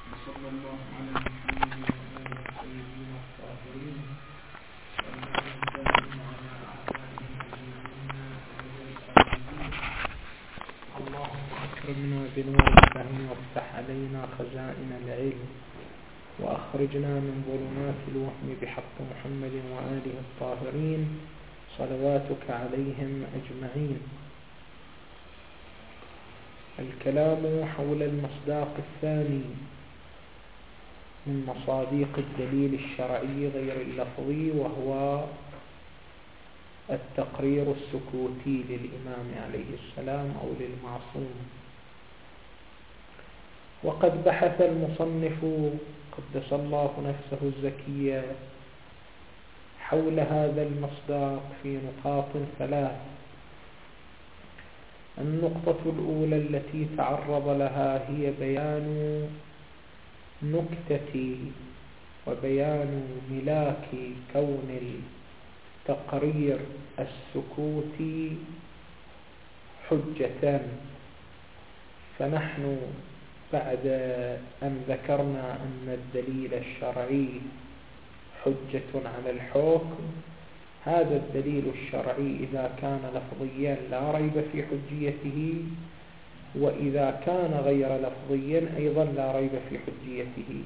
وصلى الله على محمد وآله الطيبين الطاهرين والذين دلوا على أعدائهم أجمعين وإلى الآخرين. اللهم أكرمنا بنور الفهم وافتح علينا خزائن العلم وأخرجنا من ظلمات الوهم بحق محمد وآله الطاهرين صلواتك عليهم أجمعين. الكلام حول المصداق الثاني من مصاديق الدليل الشرعي غير اللفظي، وهو التقرير السكوتي للإمام عليه السلام أو للمعصوم. وقد بحث المصنف قدس الله نفسه الزكية حول هذا المصداق في نقاط ثلاث. النقطة الأولى التي تعرض لها هي بيان نكتة وبيان ملاك كون التقرير السكوتي حجة. فنحن بعد أن ذكرنا أن الدليل الشرعي حجة على الحكم، هذا الدليل الشرعي إذا كان لفظيا لا ريب في حجيته، وإذا كان غير لفظيا أيضا لا ريب في حجيته.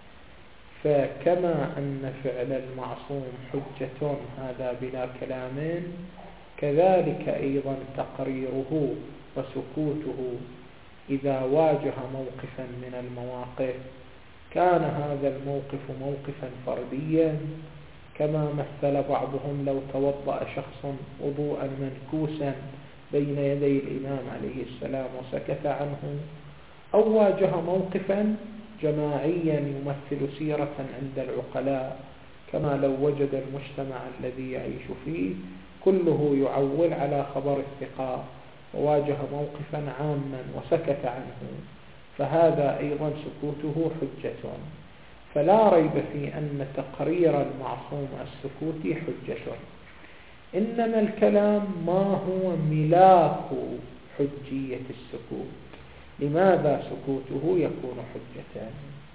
فكما أن فعل المعصوم حجة هذا بلا كلام، كذلك أيضا تقريره وسكوته إذا واجه موقفا من المواقف كان هذا الموقف موقفا فرديا، كما مثل بعضهم لو توضأ شخص وضوءا منكوسا بين يدي الإمام عليه السلام وسكت عنه، أو واجه موقفا جماعيا يمثل سيرة عند العقلاء، كما لو وجد المجتمع الذي يعيش فيه كله يعول على خبر الثقة وواجه موقفا عاما وسكت عنه، فهذا أيضا سكوته حجة. فلا ريب في أن تقرير المعصوم السكوتي حجة، إنما الكلام ما هو ملاك حجية السكوت، لماذا سكوته يكون حجة؟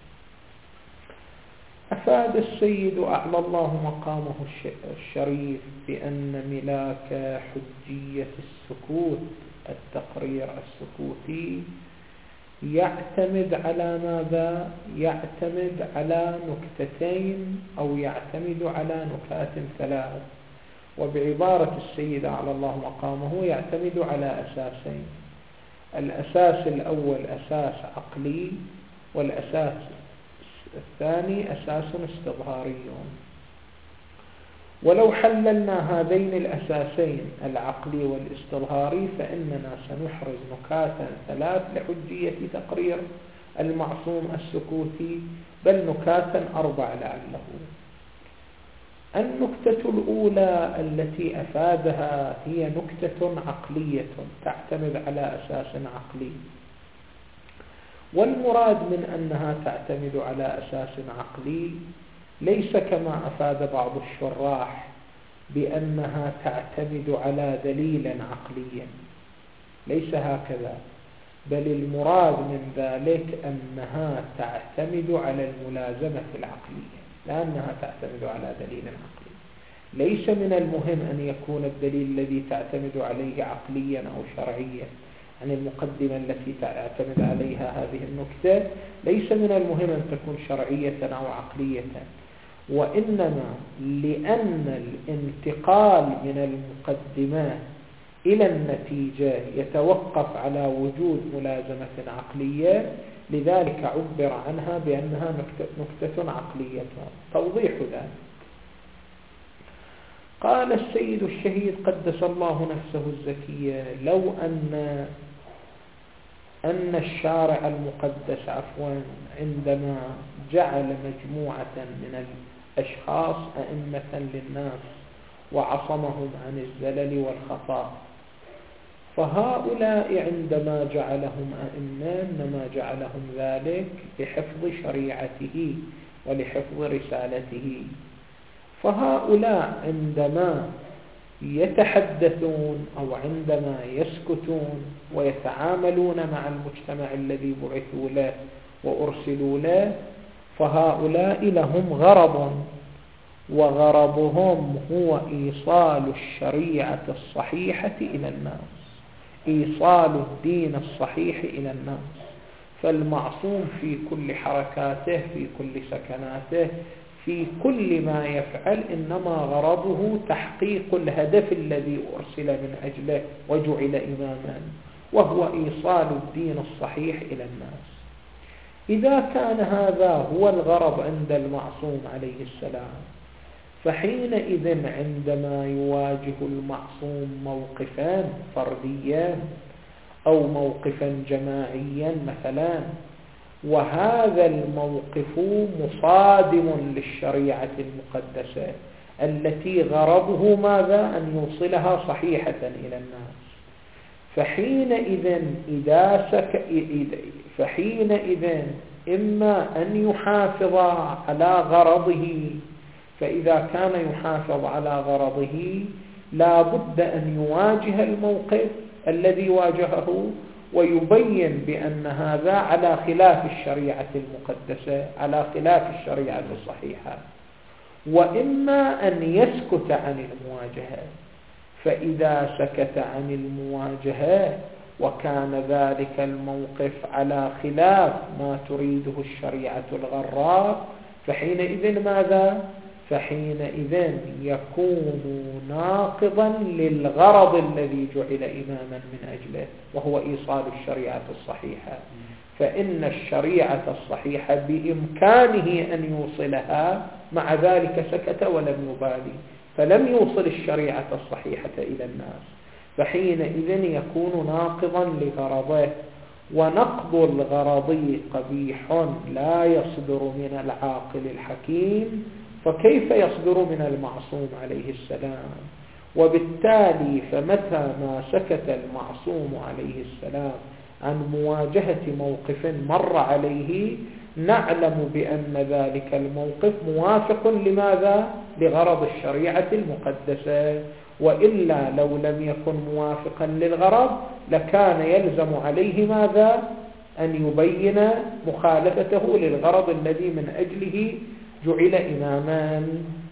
أفاد السيد أعلى الله مقامه الشريف بأن ملاك حجية السكوت التقرير السكوتي يعتمد على ماذا؟ يعتمد على نكتتين أو يعتمد على نكات ثلاث. وبعبارة السيد أعلى الله مقامه يعتمد على أساسين: الأساس الأول أساس عقلي، والأساس الثاني أساس استظهاري. ولو حللنا هذين الأساسين العقلي والاستظهاري فإننا سنحرز نكاتا ثلاث لحجية تقرير المعصوم السكوتي، بل نكاتا أربع لعله. النكتة الأولى التي أفادها هي نكتة عقلية تعتمد على أساس عقلي، والمراد من أنها تعتمد على أساس عقلي ليس كما أفاد بعض الشراح بأنها تعتمد على دليل عقلي، ليس هكذا، بل المراد من ذلك أنها تعتمد على الملازمة العقلية، لأنها تعتمد على دليل عقلي. ليس من المهم أن يكون الدليل الذي تعتمد عليه عقليا أو شرعيا، يعني المقدمة التي تعتمد عليها هذه النكتة ليس من المهم أن تكون شرعية أو عقلية، وإنما لأن الانتقال من المقدمات إلى النتيجة يتوقف على وجود ملازمة عقلية، لذلك عبر عنها بأنها نكتة عقلية. توضيح ذلك: قال السيد الشهيد قدس الله نفسه الزكية: لو أن الشارع المقدس عندما جعل مجموعة من الأشخاص أئمة للناس وعصمهم عن الزلل والخطأ، فهؤلاء عندما جعلهم أئمة إنما جعلهم ذلك لحفظ شريعته ولحفظ رسالته، فهؤلاء عندما يتحدثون أو عندما يسكتون ويتعاملون مع المجتمع الذي بعثوا له وأرسلوا له، فهؤلاء لهم غرض، وغرضهم هو إيصال الشريعة الصحيحة إلى الناس، إيصال الدين الصحيح إلى الناس. فالمعصوم في كل حركاته، في كل سكناته، في كل ما يفعل، إنما غرضه تحقيق الهدف الذي أرسل من أجله وجعل إماما، وهو إيصال الدين الصحيح إلى الناس. إذا كان هذا هو الغرض عند المعصوم عليه السلام، فحينئذ عندما يواجه المعصوم موقفا فرديا أو موقفا جماعيا مثلا، وهذا الموقف مصادم للشريعة المقدسة التي غرضه ماذا؟ أن يوصلها صحيحة إلى الناس، فحينئذ إما أن يحافظ على غرضه، فإذا كان يحافظ على غرضه لا بد أن يواجه الموقف الذي واجهه ويبين بأن هذا على خلاف الشريعة المقدسة، على خلاف الشريعة الصحيحة، وإما أن يسكت عن المواجهة. فإذا سكت عن المواجهة وكان ذلك الموقف على خلاف ما تريده الشريعة الغراء، فحينئذ ماذا؟ فحينئذ يكون ناقضا للغرض الذي جعل إماما من أجله، وهو إيصال الشريعة الصحيحة. فإن الشريعة الصحيحة بإمكانه أن يوصلها، مع ذلك سكت ولم يبالي، فلم يوصل الشريعة الصحيحة إلى الناس، فحينئذ يكون ناقضا لغرضه. ونقض الغرض قبيح لا يصدر من العاقل الحكيم، فكيف يصدر من المعصوم عليه السلام؟ وبالتالي فمتى ما سكت المعصوم عليه السلام عن مواجهة موقف مر عليه، نعلم بأن ذلك الموقف موافق لماذا؟ لغرض الشريعة المقدسة. وإلا لو لم يكن موافقا للغرض لكان يلزم عليه ماذا؟ أن يبين مخالفته للغرض الذي من أجله جعل إماما.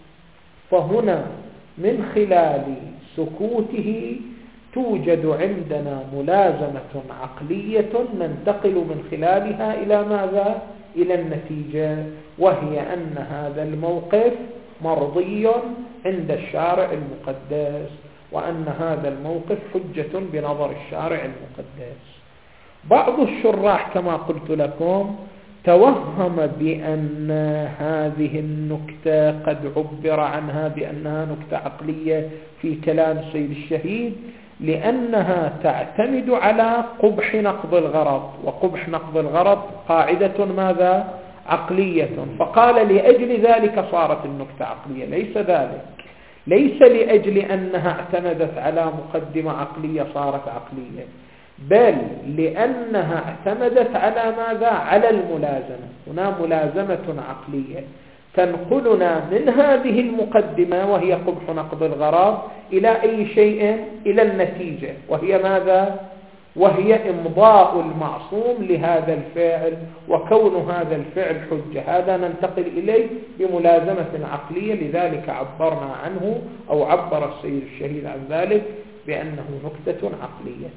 فهنا من خلال سكوته توجد عندنا ملازمة عقلية ننتقل من خلالها إلى ماذا؟ إلى النتيجة، وهي أن هذا الموقف مرضي عند الشارع المقدس، وأن هذا الموقف حجة بنظر الشارع المقدس. بعض الشراح كما قلت لكم توهم بأن هذه النكتة قد عبر عنها بأنها نكتة عقلية في كلام السيد الشهيد، لأنها تعتمد على قبح نقض الغرض، وقبح نقض الغرض قاعدة ماذا؟ عقلية. فقال لأجل ذلك صارت النكتة عقلية. ليس ذلك، ليس لأجل أنها اعتمدت على مقدمة عقلية صارت عقلية، بل لأنها اعتمدت على ماذا؟ على الملازمة. هنا ملازمة عقلية تنقلنا من هذه المقدمة وهي قبح نقض الغرض إلى أي شيء؟ إلى النتيجة، وهي ماذا؟ وهي إمضاء المعصوم لهذا الفعل وكون هذا الفعل حجة. هذا ننتقل إليه بملازمة عقلية، لذلك عبرنا عنه أو عبر السيد الشهيد عن ذلك بأنه نكتة عقلية.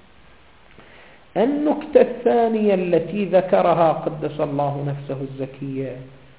النكتة الثانية التي ذكرها قدس الله نفسه الزكية،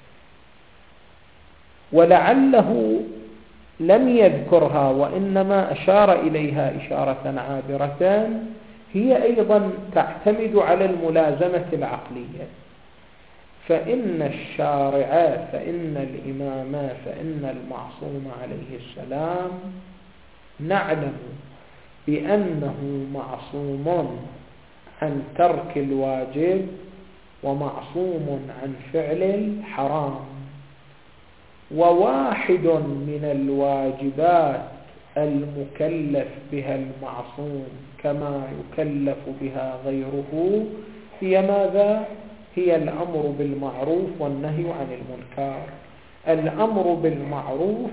ولعله لم يذكرها وإنما أشار إليها إشارة عابرة، هي أيضا تعتمد على الملازمة العقلية. فإن الشارع، فإن الإمام، فإن المعصوم عليه السلام نعلم بأنه معصوم عن ترك الواجب ومعصوم عن فعل الحرام، وواحد من الواجبات المكلف بها المعصوم كما يكلف بها غيره هي ماذا؟ هي الأمر بالمعروف والنهي عن المنكر. الأمر بالمعروف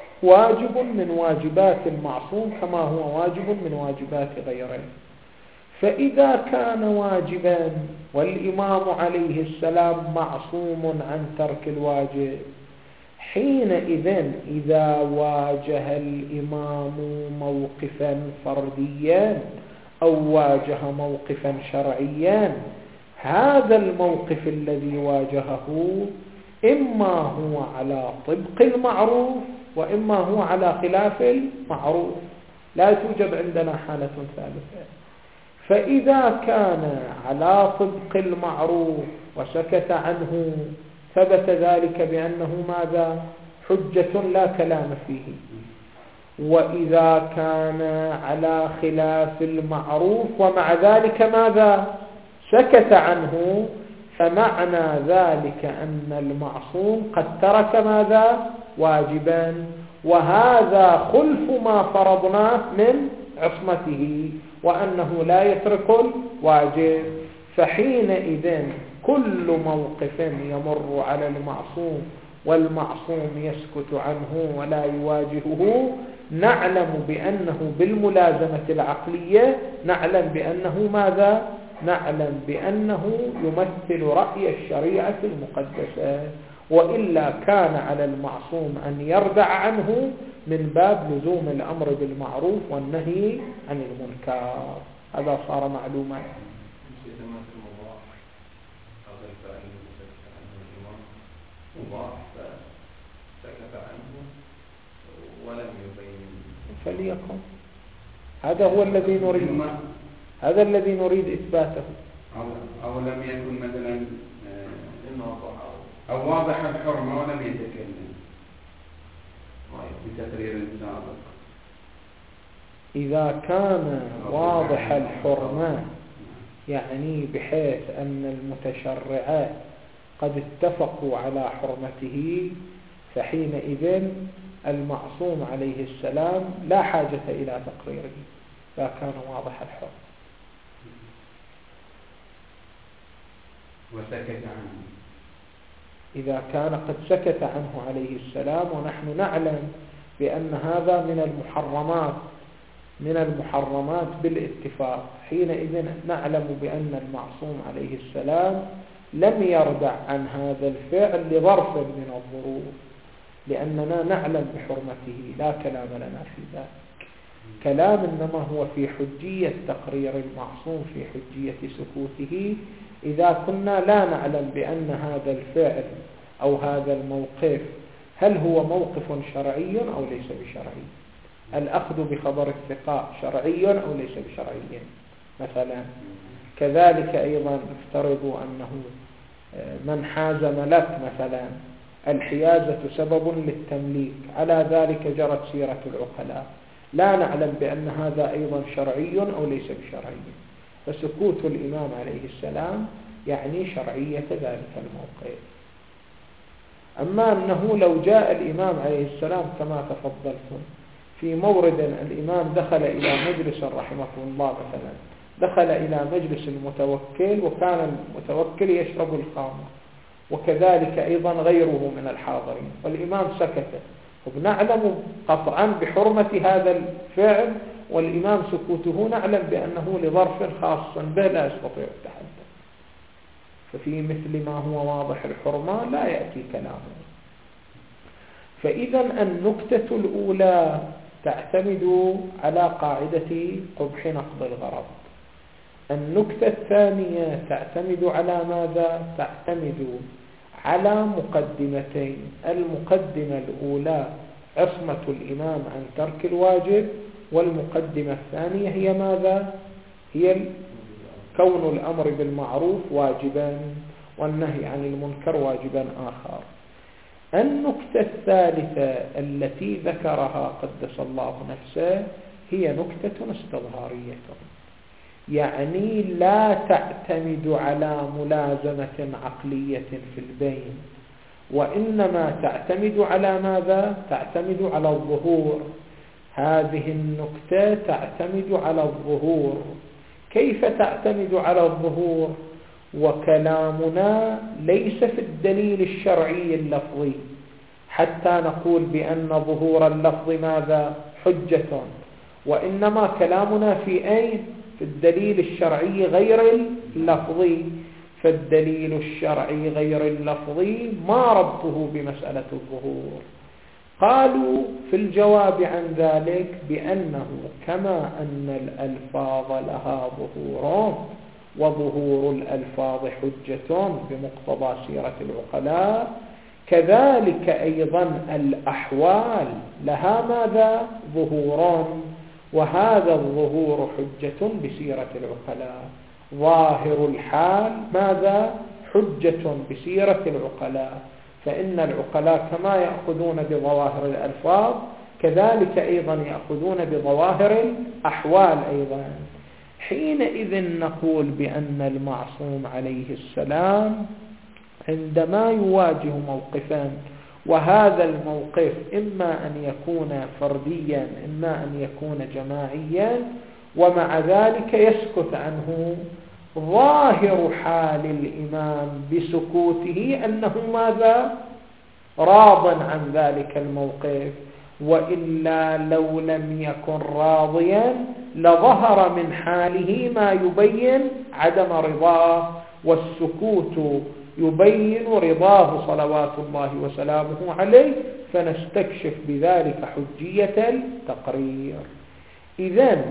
واجب من واجبات المعصوم كما هو واجب من واجبات غيره. فإذا كان واجبا والإمام عليه السلام معصوم عن ترك الواجب، حينئذ إذا واجه الإمام موقفا فرديا أو واجه موقفا شرعيا، هذا الموقف الذي واجهه إما هو على طبق المعروف وإما هو على خلاف المعروف، لا توجد عندنا حالة ثالثة. فإذا كان على طبق المعروف وسكت عنه ثبت ذلك بأنه ماذا؟ حجة لا كلام فيه. وإذا كان على خلاف المعروف ومع ذلك ماذا؟ سكت عنه، فمعنى ذلك أن المعصوم قد ترك ماذا؟ واجبا، وهذا خلف ما فرضناه من عصمته وأنه لا يترك الواجب. فحينئذ كل موقف يمر على المعصوم والمعصوم يسكت عنه ولا يواجهه، نعلم بأنه بالملازمة العقلية نعلم بأنه ماذا؟ نعلم بأنه يمثل رأي الشريعة المقدسة، وإلا كان على المعصوم أن يردع عنه من باب لزوم الأمر بالمعروف والنهي عن المنكر. هذا صار معلوما. فليكن هذا هو الذي نريد، هذا الذي نريد إثباته. أو لم يكن مثلا أو واضح الحرمة ولم يتكلم بتقرير سابق. إذا كان واضح الحرمة يعني بحيث أن المتشرعات قد اتفقوا على حرمته، فحينئذ المعصوم عليه السلام لا حاجة إلى تقريره إذا كان واضح الحرمة. وسكت عنه إذا كان قد سكت عنه عليه السلام، ونحن نعلم بأن هذا من المحرمات بالاتفاق، حينئذ نعلم بأن المعصوم عليه السلام لم يردع عن هذا الفعل لظرف من الظروف، لأننا نعلم بحرمته، لا كلام لنا في ذلك. كلام إنما هو في حجية تقرير المعصوم، في حجية سكوته، إذا كنا لا نعلم بأن هذا الفعل أو هذا الموقف هل هو موقف شرعي أو ليس بشرعي. الأخذ بخبر الثقة شرعي أو ليس بشرعي مثلا. كذلك أيضا افترضوا أنه من حاز ملك مثلا، الحيازة سبب للتمليك، على ذلك جرت سيرة العقلاء، لا نعلم بأن هذا أيضا شرعي أو ليس بشرعي. فسكوت الإمام عليه السلام يعني شرعية ذلك الموقف. أما أنه لو جاء الإمام عليه السلام كما تفضلتم في مورد الإمام دخل إلى مجلس رحمه الله مثلا، دخل إلى مجلس المتوكل وكان المتوكل يشرب الخمر، وكذلك أيضا غيره من الحاضرين، والإمام سكت، وبنعلم قطعا بحرمة هذا الفعل، والإمام سكوته نعلم بأنه لظرف خاص به لا يستطيع التحدث. ففي مثل ما هو واضح الحرمة لا يأتي كلامه. فإذا النكتة الأولى تعتمد على قاعدة قبح نقض الغرض. النكتة الثانية تعتمد على ماذا؟ تعتمد على مقدمتين. المقدمة الأولى عصمة الإمام عن ترك الواجب، والمقدمة الثانية هي ماذا؟ هي كون الأمر بالمعروف واجبا والنهي عن المنكر واجبا آخر. النكتة الثالثة التي ذكرها قدس الله نفسه هي نكتة استظهارية، يعني لا تعتمد على ملازمة عقلية في البين، وإنما تعتمد على ماذا؟ تعتمد على الظهور. هذه النكتة تعتمد على الظهور. كيف تعتمد على الظهور؟ وكلامنا ليس في الدليل الشرعي اللفظي حتى نقول بأن ظهور اللفظ ماذا؟ حجة، وإنما كلامنا في أين؟ في الدليل الشرعي غير اللفظي. فالدليل الشرعي غير اللفظي ما ربطه بمسألة الظهور؟ قالوا في الجواب عن ذلك بأنه كما أن الألفاظ لها ظهور وظهور الألفاظ حجة بمقتضى سيرة العقلاء، كذلك أيضا الأحوال لها ماذا؟ ظهور، وهذا الظهور حجة بسيرة العقلاء. ظاهر الحال ماذا؟ حجة بسيرة العقلاء. فإن العقلاء كما يأخذون بظواهر الألفاظ كذلك أيضا يأخذون بظواهر الأحوال أيضا. حينئذ نقول بأن المعصوم عليه السلام عندما يواجه موقفا، وهذا الموقف إما أن يكون فرديا إما أن يكون جماعيا، ومع ذلك يسكت عنه، ظاهر حال الإمام بسكوته أنه ماذا؟ راض عن ذلك الموقف، وإلا لو لم يكن راضيا لظهر من حاله ما يبين عدم رضاه، والسكوت يبين رضاه صلوات الله وسلامه عليه، فنستكشف بذلك حجية التقرير. إذن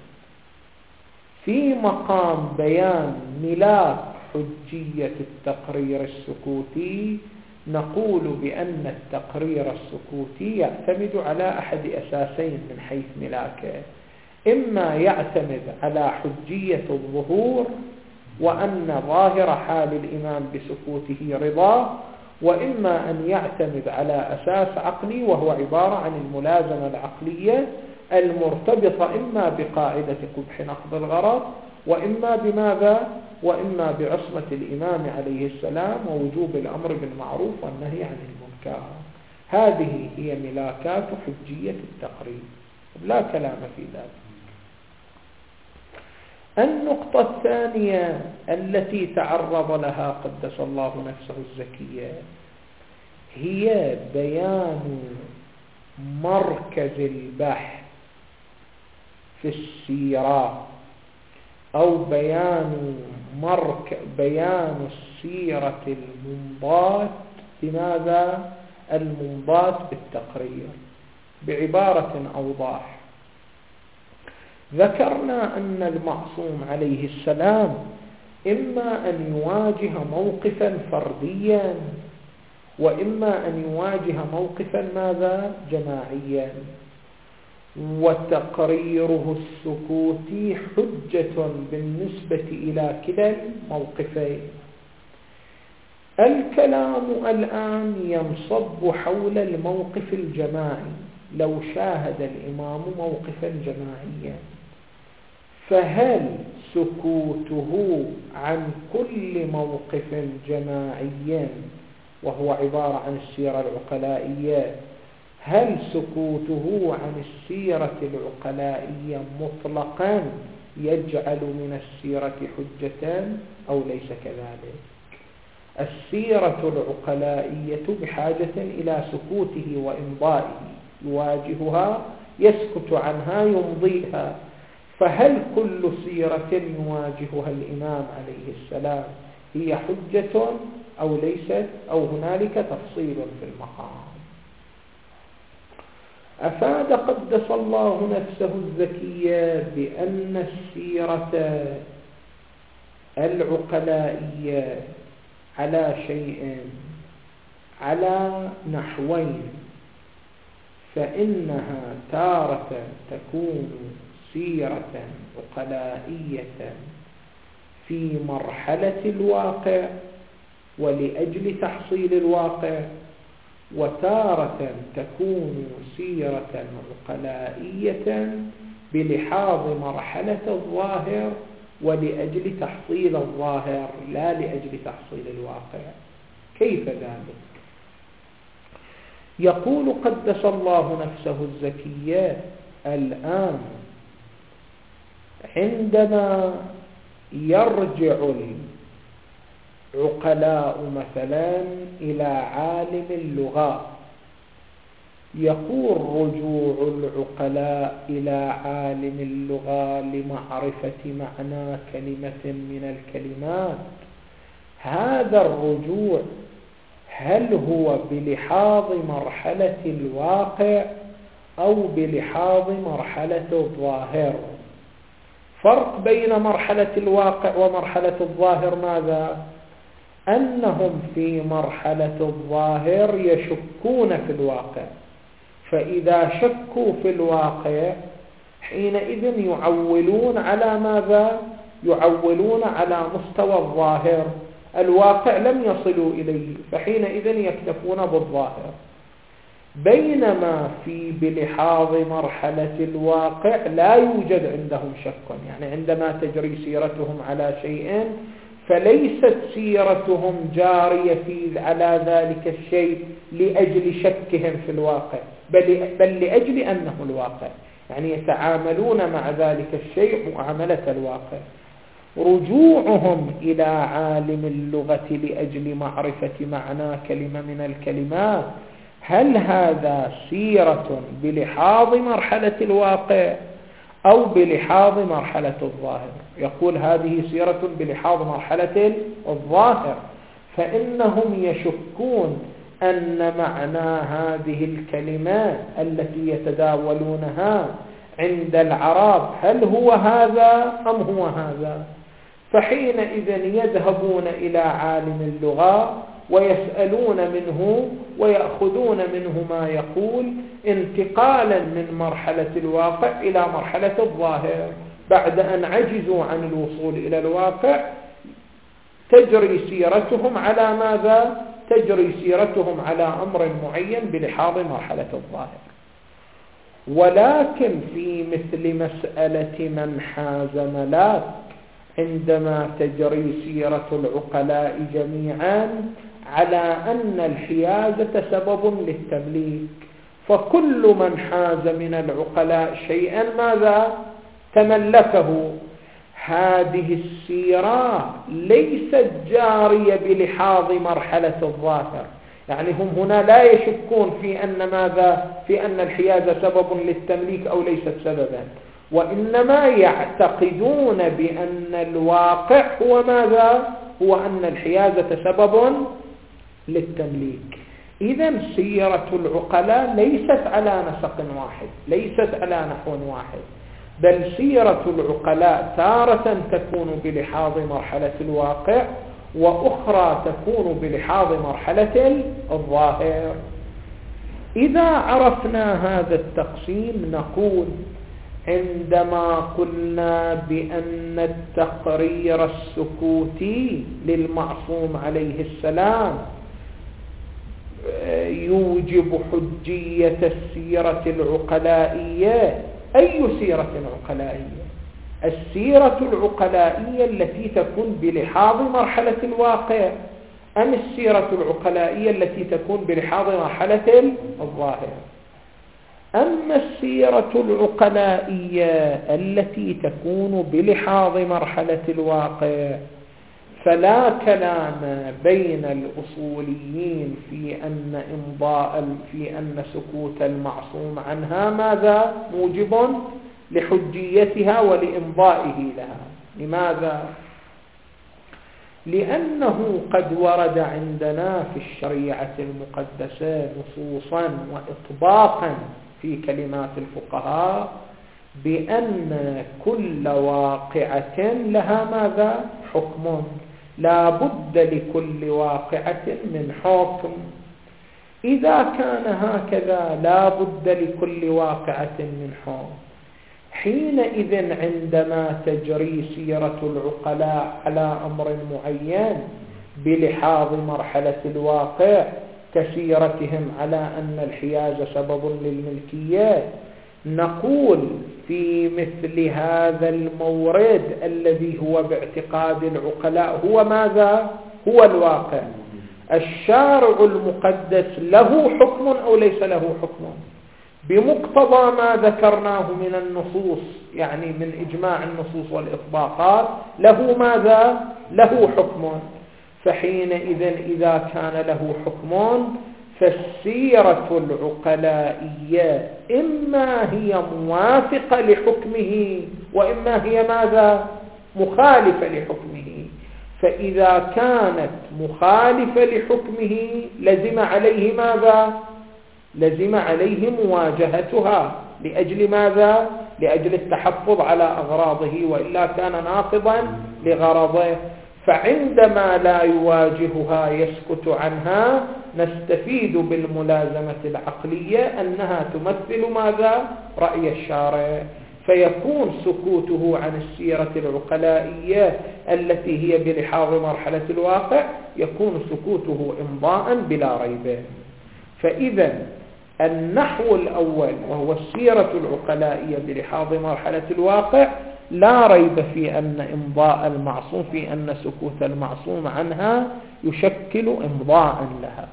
في مقام بيان ملاك حجية التقرير السكوتي نقول بأن التقرير السكوتي يعتمد على أحد أساسين من حيث ملاكه: إما يعتمد على حجية الظهور وأن ظاهر حال الإمام بسكوته رضاه، وإما أن يعتمد على أساس عقلي وهو عبارة عن الملازمة العقلية المرتبطة إما بقاعدة قبح نقض الغرض وإما بماذا؟ وإما بعصمة الإمام عليه السلام ووجوب الأمر بالمعروف والنهي عن المنكر. هذه هي ملاكات حجية التقرير، لا كلام في ذلك. النقطة الثانية التي تعرض لها قدس الله نفسه الزكية هي بيان مركز البحث في السيرة، أو بيان السيرة المنضات بماذا؟ المنضات بالتقرير. بعبارة أوضح، ذكرنا أن المعصوم عليه السلام إما أن يواجه موقفا فرديا وإما أن يواجه موقفا ماذا؟ جماعيا، وتقريره السكوتي حجة بالنسبة إلى كلا الموقفين. الكلام الآن ينصب حول الموقف الجماعي. لو شاهد الإمام موقفا جماعيا، فهل سكوته عن كل موقف جماعي وهو عبارة عن السيرة العقلائية، هل سكوته عن السيرة العقلائية مطلقا يجعل من السيرة حجة أو ليس كذلك؟ السيرة العقلائية بحاجة إلى سكوته وإمضائه، يواجهها يسكت عنها يمضيها. فهل كل سيرة يواجهها الإمام عليه السلام هي حجة أو ليست، أو هنالك تفصيل في المقام؟ أفاد قدس الله نفسه الزكية بأن السيرة العقلائية على شيء، على نحوين: فإنها تارة تكون سيرة عقلائية في مرحلة الواقع ولأجل تحصيل الواقع، وتارة تكون سيرة عقلائية بلحاظ مرحلة الظاهر ولأجل تحصيل الظاهر لا لأجل تحصيل الواقع. كيف ذلك؟ يقول قدس الله نفسه الزكية: الآن عندما يرجع العقلاء مثلا إلى عالم اللغة يقول رجوع العقلاء إلى عالم اللغة لمعرفة معنى كلمة من الكلمات، هذا الرجوع هل هو بلحاظ مرحلة الواقع أو بلحاظ مرحلة الظاهر؟ فرق بين مرحلة الواقع ومرحلة الظاهر ماذا؟ أنهم في مرحلة الظاهر يشكون في الواقع، فإذا شكوا في الواقع حينئذ يعولون على ماذا؟ يعولون على مستوى الظاهر، الواقع لم يصلوا إليه، فحينئذ يكتفون بالظاهر. بينما في بلحاظ مرحلة الواقع لا يوجد عندهم شك، يعني عندما تجري سيرتهم على شيء فليست سيرتهم جارية على ذلك الشيء لأجل شكهم في الواقع، بل لأجل أنه الواقع، يعني يتعاملون مع ذلك الشيء معاملة الواقع. رجوعهم إلى عالم اللغة لأجل معرفة معنى كلمة من الكلمات، هل هذا سيرة بلحاظ مرحلة الواقع أو بلحاظ مرحلة الظاهر؟ يقول هذه سيرة بلحاظ مرحلة الظاهر، فإنهم يشكون أن معنى هذه الكلمات التي يتداولونها عند العرب هل هو هذا أم هو هذا، فحينئذ يذهبون إلى عالم اللغة ويسألون منه ويأخذون منه ما يقول انتقالا من مرحلة الواقع إلى مرحلة الظاهر. بعد أن عجزوا عن الوصول إلى الواقع تجري سيرتهم على ماذا؟ تجري سيرتهم على أمر معين بلحاظ مرحلة الظاهر. ولكن في مثل مسألة من حاز ملاك، عندما تجري سيرة العقلاء جميعا على أن الحيازة سبب للتمليك، فكل من حاز من العقلاء شيئا ماذا؟ تملكه. هذه السيرة ليست جارية بلحاظ مرحلة الظاهر، يعني هم هنا لا يشكون في أن ماذا؟ في أن الحيازة سبب للتمليك أو ليست سببا، وإنما يعتقدون بأن الواقع هو ماذا؟ هو أن الحيازة سبب للتمليك. إذن سيرة العقلاء ليست على نسق واحد، ليست على نحو واحد، بل سيرة العقلاء تارة تكون بلحاظ مرحلة الواقع وأخرى تكون بلحاظ مرحلة الظاهر. إذا عرفنا هذا التقسيم نقول عندما قلنا بأن التقرير السكوتي للمعصوم عليه السلام يوجب حجية السيرة العقلائية، أي سيرة عقلائية؟ السيرة العقلائية التي تكون بلحاظ مرحلة الواقع أم السيرة العقلائية التي تكون بلحاظ مرحلة الظاهر؟ أما السيرة العقلائية التي تكون بلحاظ مرحلة الواقع فلا كلام بين الأصوليين في أن سكوت المعصوم عنها ماذا؟ موجب لحجيتها ولإمضائه لها. لماذا؟ لأنه قد ورد عندنا في الشريعة المقدسة نصوصا وإطباقا في كلمات الفقهاء بأن كل واقعة لها ماذا؟ حكم، لا بد لكل واقعة من حكم. إذا كان هكذا لا بد لكل واقعة من حكم، حينئذ عندما تجري سيرة العقلاء على أمر معين بلحاظ مرحلة الواقع كسيرتهم على أن الحياز سبب للملكية، نقول في مثل هذا المورد الذي هو باعتقاد العقلاء هو ماذا؟ هو الواقع. الشارع المقدس له حكم أو ليس له حكم؟ بمقتضى ما ذكرناه من النصوص، يعني من إجماع النصوص والإطباقات، له ماذا؟ له حكم. فحينئذ إذا كان له حكم فالسيرة العقلائية إما هي موافقة لحكمه وإما هي ماذا؟ مخالفة لحكمه. فإذا كانت مخالفة لحكمه لزم عليه ماذا؟ لزم عليه مواجهتها. لأجل ماذا؟ لأجل التحفظ على أغراضه، وإلا كان ناقضا لغرضه. فعندما لا يواجهها يسكت عنها نستفيد بالملازمة العقلية أنها تمثل ماذا؟ رأي الشارع. فيكون سكوته عن السيرة العقلائية التي هي بلحاظ مرحلة الواقع يكون سكوته إمضاء بلا ريب. فإذا النحو الأول وهو السيرة العقلائية بلحاظ مرحلة الواقع لا ريب في أن إمضاء المعصوم في أن سكوت المعصوم عنها يشكل إمضاء لها.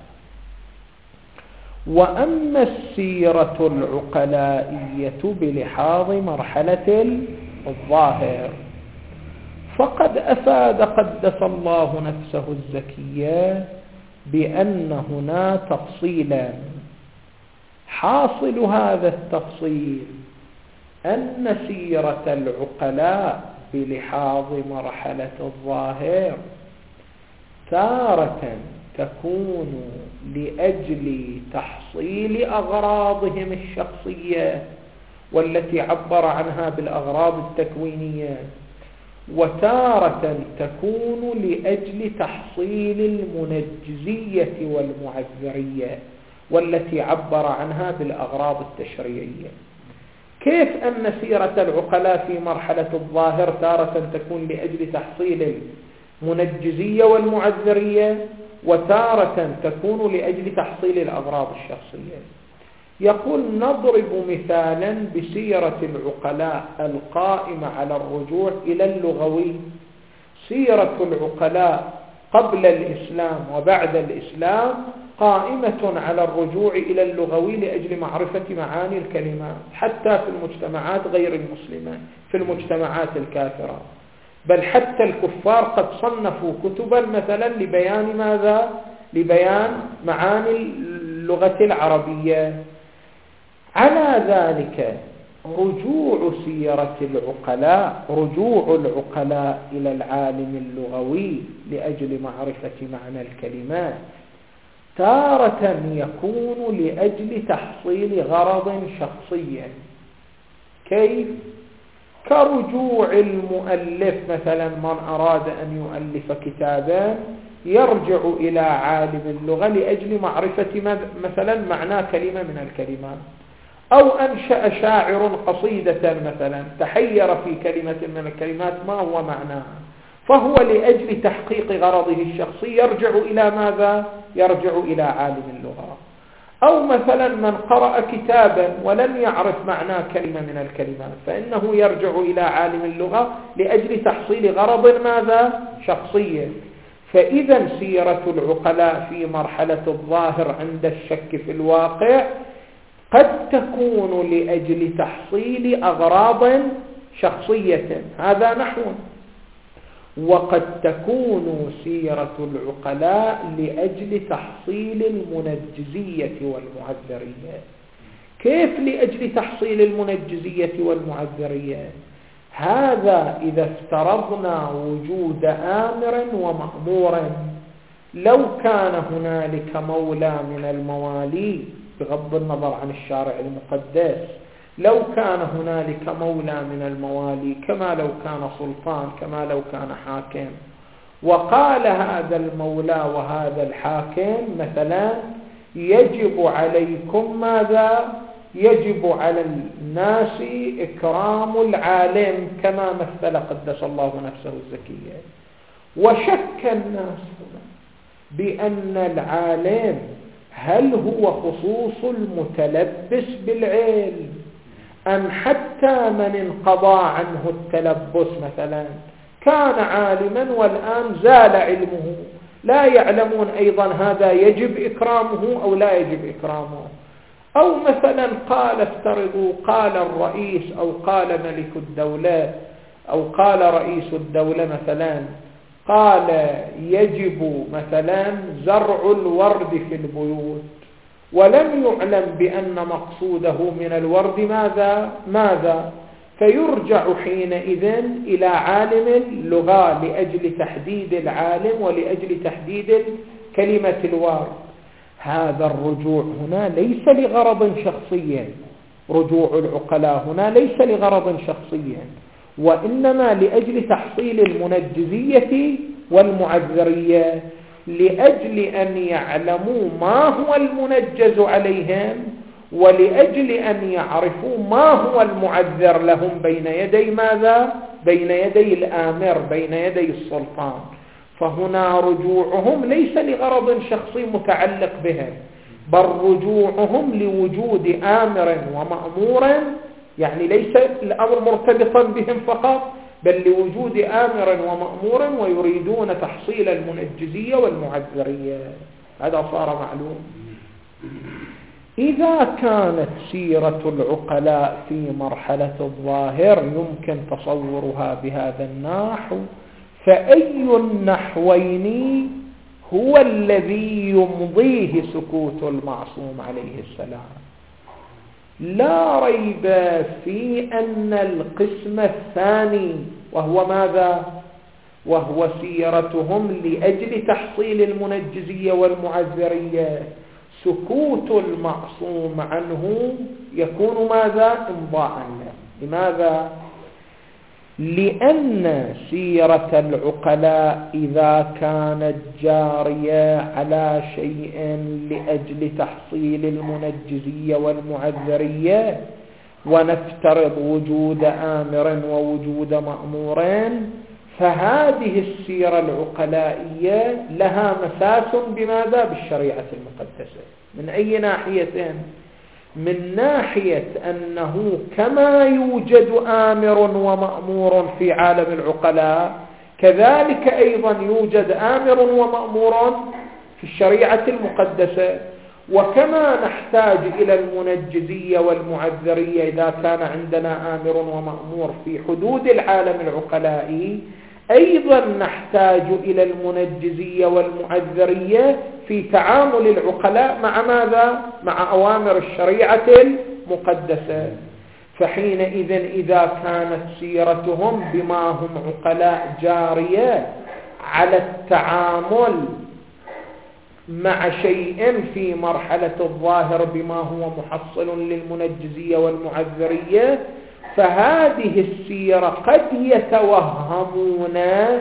وأما السيرة العقلائية بلحاظ مرحلة الظاهر فقد أفاد قدس الله نفسه الزكية بأن هنا تفصيلا. حاصل هذا التفصيل أن سيرة العقلاء بلحاظ مرحلة الظاهر تارة تكون لأجل تحصيل أغراضهم الشخصية والتي عبر عنها بالأغراض التكوينية، وتارة تكون لأجل تحصيل المنجزية والمعذرية والتي عبر عنها بالأغراض التشريعية. كيف أن سيرة العقلاء في مرحلة الظاهر تارة تكون لأجل تحصيل المنجزية والمعذرية وتارة تكون لأجل تحصيل الأغراض الشخصية؟ يقول نضرب مثالا بسيرة العقلاء القائمة على الرجوع إلى اللغوي. سيرة العقلاء قبل الإسلام وبعد الإسلام قائمة على الرجوع إلى اللغوي لأجل معرفة معاني الكلمات، حتى في المجتمعات غير المسلمة، في المجتمعات الكافرة، بل حتى الكفار قد صنفوا كتبا مثلا لبيان ماذا؟ لبيان معاني اللغة العربية. على ذلك رجوع سيرة العقلاء، رجوع العقلاء إلى العالم اللغوي لأجل معرفة معنى الكلمات تارة يكون لأجل تحصيل غرض شخصي. كيف؟ كرجوع المؤلف مثلا، من أراد أن يؤلف كتابا يرجع إلى عالم اللغة لأجل معرفة مثلا معنى كلمة من الكلمات، أو أنشأ شاعر قصيدة مثلا تحير في كلمة من الكلمات ما هو معناها، فهو لأجل تحقيق غرضه الشخصي يرجع إلى ماذا؟ يرجع إلى عالم اللغة. أو مثلا من قرأ كتابا ولم يعرف معنى كلمة من الكلمات فإنه يرجع إلى عالم اللغة لأجل تحصيل غرض ماذا؟ شخصية. فإذا سيرة العقلاء في مرحلة الظاهر عند الشك في الواقع قد تكون لأجل تحصيل أغراض شخصية، هذا نحو. وقد تكون سيرة العقلاء لأجل تحصيل المنجزية والمعذرية. كيف لأجل تحصيل المنجزية والمعذرية؟ هذا إذا افترضنا وجود آمر ومأمور. لو كان هنالك مولى من الموالي بغض النظر عن الشارع المقدس، لو كان هنالك مولى من الموالي كما لو كان سلطان، كما لو كان حاكم، وقال هذا المولى وهذا الحاكم مثلا يجب عليكم ماذا؟ يجب على الناس إكرام العالم كما مثل قدس الله نفسه الزكية. وشك الناس هنا بأن العالم هل هو خصوص المتلبس بالعلم أم حتى من انقضى عنه التلبس مثلا كان عالما والآن زال علمه، لا يعلمون أيضا هذا يجب إكرامه أو لا يجب إكرامه. أو مثلا قال افترضوا قال الرئيس أو قال ملك الدولة أو قال رئيس الدولة مثلا قال يجب مثلا زرع الورد في البيوت، ولم يعلم بأن مقصوده من الورد ماذا فيرجع حينئذ إلى عالم اللغة لأجل تحديد العالم ولأجل تحديد كلمة الورد. هذا الرجوع هنا ليس لغرض شخصي، رجوع العقلاء هنا ليس لغرض شخصي، وإنما لأجل تحصيل المنجزية والمعذرية، لأجل أن يعلموا ما هو المنجز عليهم، ولأجل أن يعرفوا ما هو المعذر لهم بين يدي ماذا؟ بين يدي الآمر، بين يدي السلطان. فهنا رجوعهم ليس لغرض شخصي متعلق بهم، بل رجوعهم لوجود آمر ومأمور، يعني ليس الأمر مرتبطا بهم فقط، بل لوجود آمر ومأمور، ويريدون تحصيل المنجزية والمعذرية. هذا صار معلوم. إذا كانت سيرة العقلاء في مرحلة الظاهر يمكن تصورها بهذا النحو، فأي النحوين هو الذي يمضيه سكوت المعصوم عليه السلام؟ لا ريب في أن القسم الثاني وهو ماذا؟ وهو سيرتهم لأجل تحصيل المنجزية والمعذرية، سكوت المعصوم عنه يكون ماذا؟ إمضاء له. لماذا؟ لأن سيرة العقلاء إذا كانت جارية على شيء لأجل تحصيل المنجزية والمعذرية، ونفترض وجود آمر ووجود مأمورين، فهذه السيرة العقلائية لها مساس بماذا؟ بالشريعة المقدسة. من أي ناحية؟ من ناحية أنه كما يوجد آمر ومأمور في عالم العقلاء، كذلك أيضا يوجد آمر ومأمور في الشريعة المقدسة. وكما نحتاج إلى المنجزية والمعذرية إذا كان عندنا آمر ومأمور في حدود العالم العقلائي، أيضا نحتاج إلى المنجزية والمعذرية في تعامل العقلاء مع ماذا؟ مع أوامر الشريعة المقدسة. فحينئذ إذا كانت سيرتهم بما هم عقلاء جارية على التعامل مع شيء في مرحلة الظاهر بما هو محصل للمنجزية والمعذرية، فهذه السيرة قد يتوهمون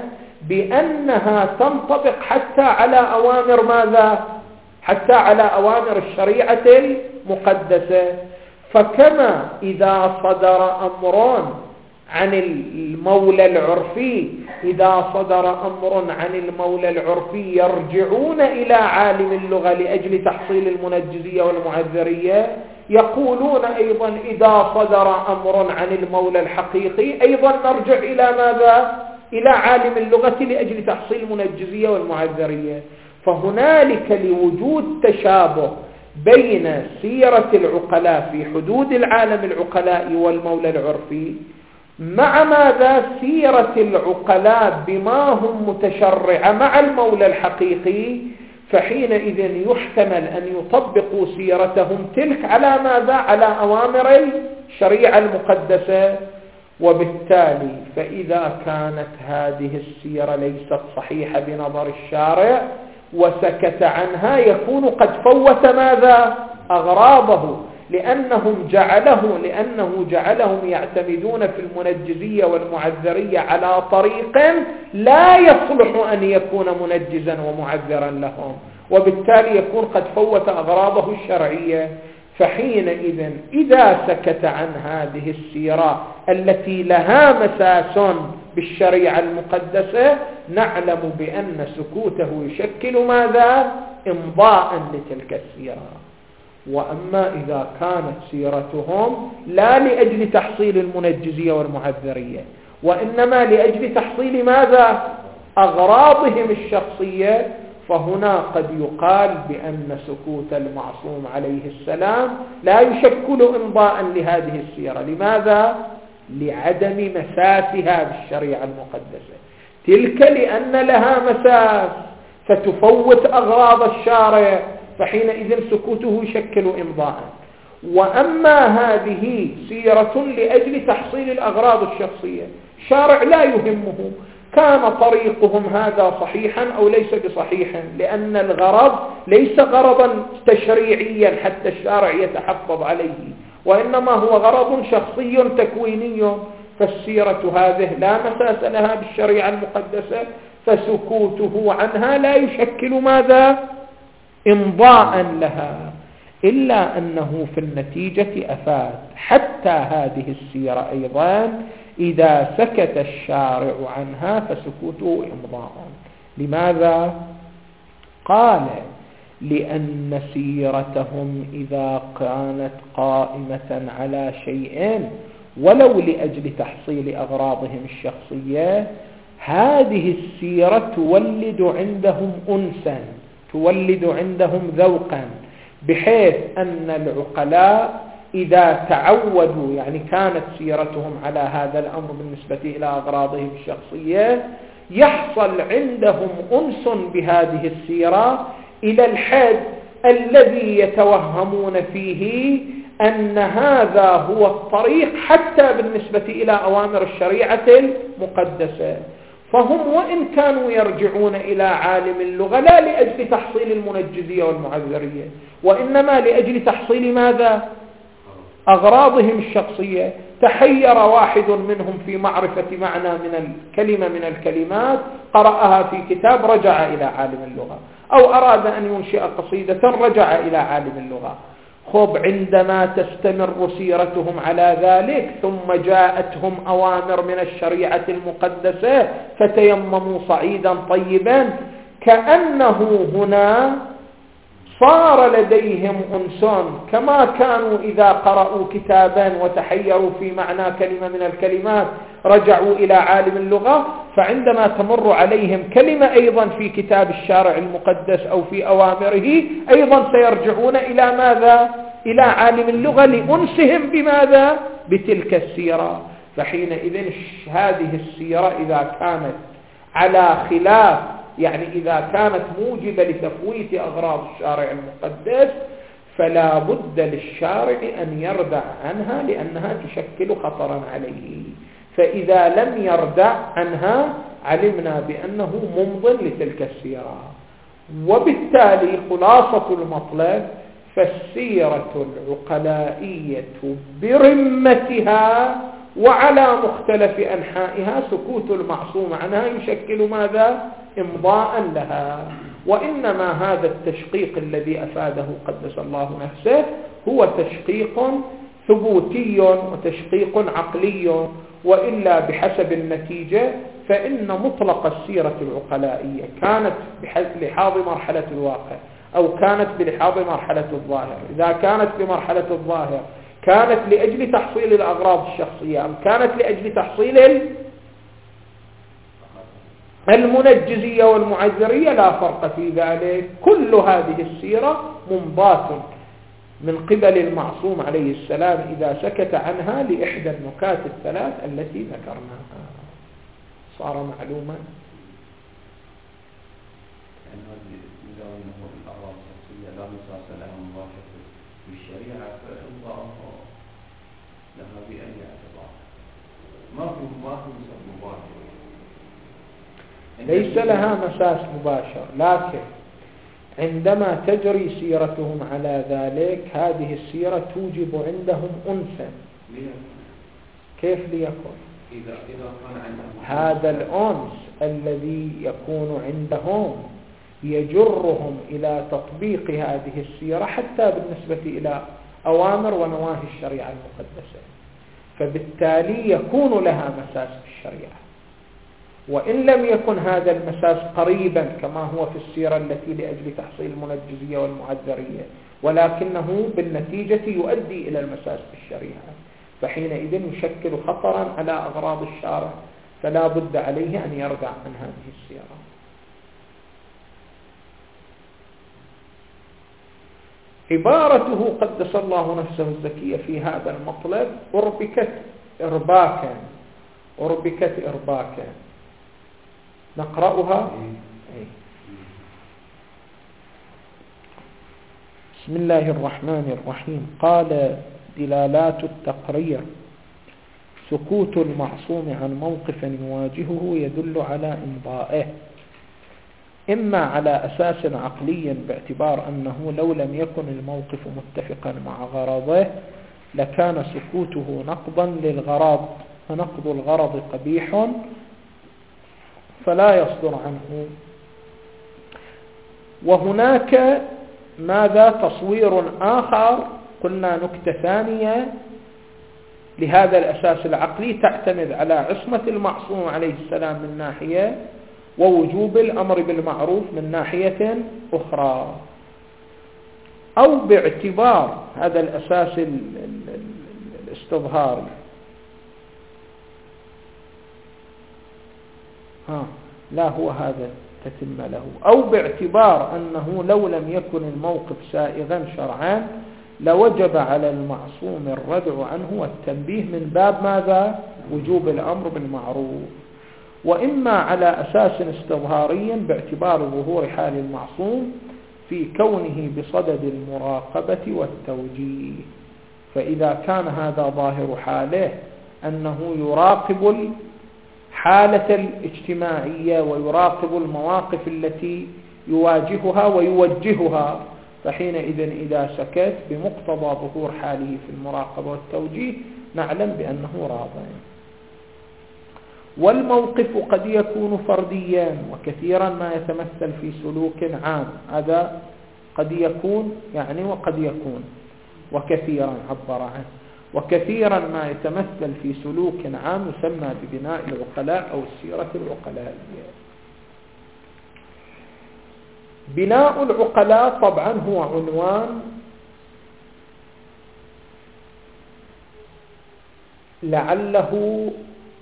بأنها تنطبق حتى على أوامر ماذا؟ حتى على أوامر الشريعة المقدسة. فكما إذا صدر أمر عن المولى العرفي، إذا صدر أمر عن المولى العرفي يرجعون إلى عالم اللغة لأجل تحصيل المنجزية والمعذرية، يقولون أيضا إذا صدر أمر عن المولى الحقيقي أيضا نرجع إلى ماذا؟ إلى عالم اللغة لأجل تحصيل المنجزية والمعذرية. فهنالك لوجود تشابه بين سيرة العقلاء في حدود العالم العقلاء والمولى العرفي مع ماذا؟ سيرة العقلاء بما هم متشرعة مع المولى الحقيقي، فحينئذ يحتمل أن يطبقوا سيرتهم تلك على ماذا؟ على أوامر الشريعة المقدسة. وبالتالي فإذا كانت هذه السيرة ليست صحيحة بنظر الشارع وسكت عنها، يكون قد فوت ماذا؟ أغراضه، لأنه جعلهم يعتمدون في المنجزية والمعذرية على طريق لا يصلح أن يكون منجزا ومعذرا لهم، وبالتالي يكون قد فوت أغراضه الشرعية. فحينئذ إذا سكت عن هذه السيرة التي لها مساس بالشريعة المقدسة، نعلم بأن سكوته يشكل ماذا؟ إمضاء لتلك السيرة. وأما إذا كانت سيرتهم لا لأجل تحصيل المنجزية والمعذرية، وإنما لأجل تحصيل ماذا؟ أغراضهم الشخصية، فهنا قد يقال بأن سكوت المعصوم عليه السلام لا يشكل إمضاء لهذه السيرة. لماذا؟ لعدم مساسها بالشريعة المقدسة. تلك لأن لها مساس فتفوت أغراض الشارع، فحينئذ سكوته يشكل إمضاء. وأما هذه سيرة لأجل تحصيل الأغراض الشخصية، شارع لا يهمه كان طريقهم هذا صحيحا أو ليس بصحيحا، لأن الغرض ليس غرضا تشريعيا حتى الشارع يتحفظ عليه، وإنما هو غرض شخصي تكويني. فالسيرة هذه لا مساس لها بالشريعة المقدسة، فسكوته عنها لا يشكل ماذا؟ إمضاء لها، إلا أنه في النتيجة أفاد حتى هذه السيرة أيضا إذا سكت الشارع عنها فسكوته إمضاء. لماذا؟ قال لأن سيرتهم إذا كانت قائمة على شيء ولو لأجل تحصيل أغراضهم الشخصية، هذه السيرة تولد عندهم أنسا، تولد عندهم ذوقا، بحيث أن العقلاء إذا تعودوا، يعني كانت سيرتهم على هذا الأمر بالنسبة إلى أغراضهم الشخصية، يحصل عندهم أنس بهذه السيرة إلى الحد الذي يتوهمون فيه أن هذا هو الطريق حتى بالنسبة إلى أوامر الشريعة المقدسة. فهم وإن كانوا يرجعون إلى عالم اللغة لا لأجل تحصيل المنجزية والمعذرية، وإنما لأجل تحصيل ماذا؟ أغراضهم الشخصية. تحير واحد منهم في معرفة معنى من الكلمة من الكلمات، قرأها في كتاب، رجع إلى عالم اللغة، أو أراد أن ينشئ قصيدة رجع إلى عالم اللغة. خب عندما تستمر سيرتهم على ذلك ثم جاءتهم أوامر من الشريعة المقدسة فتيمموا صعيدا طيبا، كأنه هنا صار لديهم أنسان، كما كانوا إذا قرأوا كتابا وتحيروا في معنى كلمة من الكلمات رجعوا إلى عالم اللغة، فعندما تمر عليهم كلمة أيضا في كتاب الشارع المقدس أو في أوامره أيضا سيرجعون إلى ماذا؟ إلى عالم اللغة لأنسهم بماذا؟ بتلك السيرة. فحينئذ هذه السيرة إذا كانت على خلاف، يعني إذا كانت موجبة لتفويت أغراض الشارع المقدس، فلا بد للشارع أن يردع عنها لأنها تشكل خطرا عليه. فإذا لم يردع عنها علمنا بأنه ممض لتلك السيرة. وبالتالي خلاصة المطلب، فالسيرة العقلائية برمتها وعلى مختلف أنحائها سكوت المعصوم عنها يشكل ماذا؟ إمضاء لها. وإنما هذا التشقيق الذي أفاده قدس الله نفسه هو تشقيق ثبوتي وتشقيق عقلي، وإلا بحسب النتيجة فإن مطلق السيرة العقلائية كانت بلحاظ مرحلة الواقع أو كانت بلحاظ مرحلة الظاهر. إذا كانت بمرحلة الظاهر كانت لأجل تحصيل الأغراض الشخصية أم كانت لأجل تحصيل المنجزية والمعذرية لا فرق في ذلك. كل هذه السيرة منضات من قبل المعصوم عليه السلام إذا سكت عنها لإحدى النكات الثلاث التي ذكرناها. صار معلوما؟ لا مساس لها مباشرة بالشريعة، فإمضاءها لها بأي اعتبار؟ ما في مباشر، ليس لها مساس مباشر، لكن عندما تجري سيرتهم على ذلك هذه السيرة توجب عندهم أنسا. كيف ليكن؟ إذا كان عندهم هذا الأنس الذي يكون عندهم يجرهم إلى تطبيق هذه السيرة حتى بالنسبة إلى أوامر ونواهي الشريعة المقدسة، فبالتالي يكون لها مساس في الشريعة. وإن لم يكن هذا المساس قريبا كما هو في السيرة التي لأجل تحصيل المنجزية والمعذرية، ولكنه بالنتيجة يؤدي إلى المساس في الشريعة، فحينئذ يشكل خطرا على أغراض الشارع، فلا بد عليه أن يرجع عن هذه السيرة. عبارته قدس الله نفسه الزكية في هذا المطلب أربكت إرباكا. نقرأها. بسم الله الرحمن الرحيم. قال: دلالات التقرير: سكوت المعصوم عن موقف يواجهه يدل على إمضائه، إما على أساس عقلي باعتبار أنه لو لم يكن الموقف متفقا مع غرضه لكان سكوته نقضا للغرض، فنقض الغرض قبيح فلا يصدر عنه. وهناك ماذا تصوير آخر، قلنا نكتة ثانية لهذا الأساس العقلي تعتمد على عصمة المعصوم عليه السلام من ناحية، ووجوب الأمر بالمعروف من ناحية أخرى، أو باعتبار هذا الأساس الاستظهاري. لا هو هذا تتم له، أو باعتبار أنه لو لم يكن الموقف سائغا شرعا لوجب على المعصوم الردع عنه والتنبيه من باب ماذا؟ وجوب الأمر بالمعروف. وإما على أساس استظهاري باعتبار ظهور حال المعصوم في كونه بصدد المراقبة والتوجيه، فإذا كان هذا ظاهر حاله أنه يراقب الحالة الاجتماعية ويراقب المواقف التي يواجهها ويوجهها، فحينئذ إذا سكت بمقتضى ظهور حاله في المراقبة والتوجيه نعلم بأنه راضٍ. والموقف قد يكون فرديا، وكثيرا ما يتمثل في سلوك عام، هذا قد يكون يعني وقد يكون، وكثيرا عبر عنه، وكثيرا ما يتمثل في سلوك عام يسمى ببناء العقلاء أو السيرة العقلائية. بناء العقلاء طبعا هو عنوان لعله